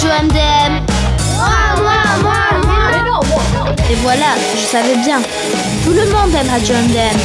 Radio MDM. Moi. Mais non. Et voilà, je savais bien. Tout le monde aime Radio MDM.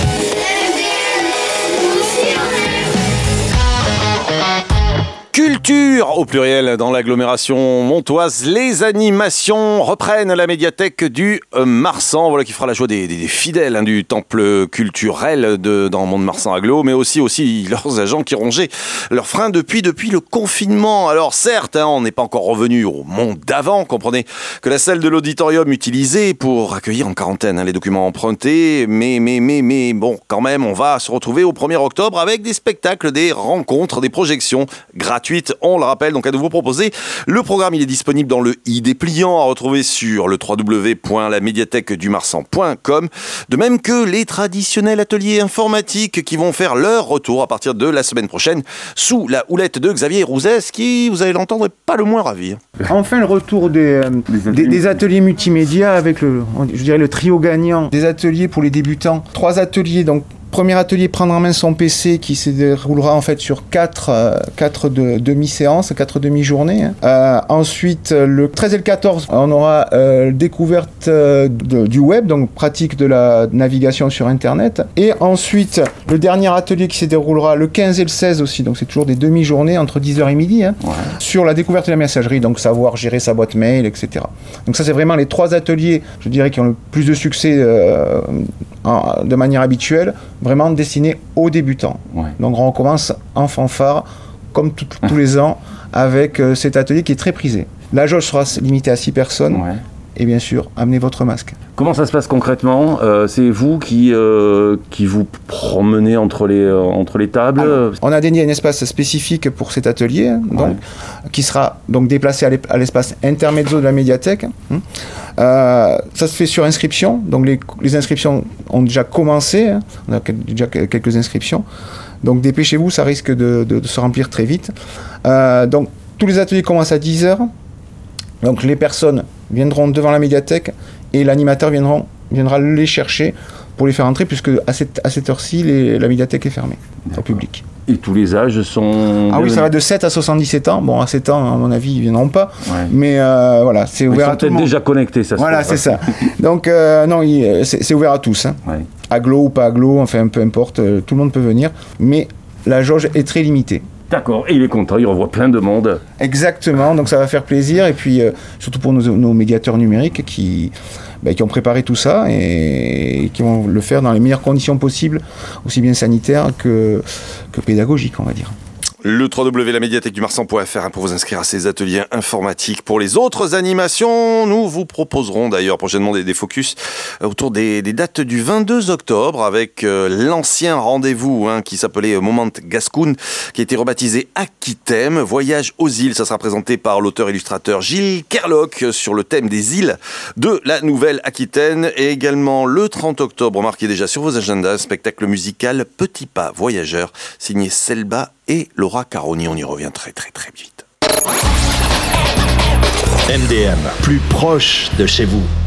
Culture au pluriel dans l'agglomération montoise. Les animations reprennent la médiathèque du Marsan. Voilà qui fera la joie des fidèles du temple culturel dans Mont-de-Marsan Agglo, mais aussi leurs agents qui rongeaient leurs freins depuis le confinement. Alors certes, on n'est pas encore revenu au monde d'avant. Comprenez que la salle de l'auditorium utilisée pour accueillir en quarantaine les documents empruntés, mais bon, quand même, on va se retrouver au 1er octobre avec des spectacles, des rencontres, des projections gratuites. On le rappelle, donc à nouveau proposé. Le programme, il est disponible dans le i dépliant à retrouver sur le www.lamédiathèquedumarsan.com. De même que les traditionnels ateliers informatiques qui vont faire leur retour à partir de la semaine prochaine sous la houlette de Xavier Rouzès, qui, vous allez l'entendre, n'est pas le moins ravi. Enfin, le retour des ateliers multimédia avec le trio gagnant des ateliers pour les débutants. 3 ateliers, donc. Premier atelier, prendre en main son PC, qui se déroulera en fait sur 4 demi-séances, 4 demi-journées. Ensuite, le 13 et le 14, on aura découverte du web, donc pratique de la navigation sur Internet. Et ensuite, le dernier atelier qui se déroulera le 15 et le 16 aussi, donc c'est toujours des demi-journées entre 10h et midi, sur la découverte de la messagerie, donc savoir gérer sa boîte mail, etc. Donc ça, c'est vraiment les 3 ateliers, je dirais, qui ont le plus de succès de manière habituelle, vraiment destiné aux débutants. Donc on recommence en fanfare, comme tous les ans, avec cet atelier qui est très prisé. La jauge sera limitée à 6 personnes. Et bien sûr, amenez votre masque. Comment ça se passe concrètement ? C'est vous qui vous promenez entre les tables ? Alors, on a dédié un espace spécifique pour cet atelier, qui sera donc déplacé à l'espace intermezzo de la médiathèque. Ça se fait sur inscription, donc les inscriptions ont déjà commencé, on a déjà quelques inscriptions. Donc dépêchez-vous, ça risque de se remplir très vite. Donc tous les ateliers commencent à 10h. Donc les personnes viendront devant la médiathèque et l'animateur viendra les chercher pour les faire entrer, puisque à cette heure-ci, la médiathèque est fermée au public. Et tous les âges sont... Ah oui, ça va de 7 à 77 ans. Bon, à 7 ans, à mon avis, ils ne viendront pas. Mais voilà, c'est ouvert à tout le monde. Ils sont peut-être déjà connectés, ça se Voilà, c'est ça. Donc, non, c'est ouvert à tous. Agglo ou pas agglo, enfin, peu importe, tout le monde peut venir. Mais la jauge est très limitée. D'accord, et il est content, il revoit plein de monde. Exactement, donc ça va faire plaisir, et puis surtout pour nos médiateurs numériques qui ont préparé tout ça et qui vont le faire dans les meilleures conditions possibles, aussi bien sanitaires que pédagogiques, on va dire. Le www.lamédiathèquedumarsan.fr pour vous inscrire à ces ateliers informatiques. Pour les autres animations, nous vous proposerons d'ailleurs prochainement des focus autour des dates du 22 octobre avec l'ancien rendez-vous qui s'appelait Moment Gascoun, qui a été rebaptisé Aquitaine. Voyage aux îles, ça sera présenté par l'auteur-illustrateur Gilles Kerlock sur le thème des îles de la Nouvelle-Aquitaine. Et également le 30 octobre, marquez déjà sur vos agendas, spectacle musical Petit Pas Voyageur, signé Selba et Laura Caroni. On y revient très très très vite. MDM, plus proche de chez vous.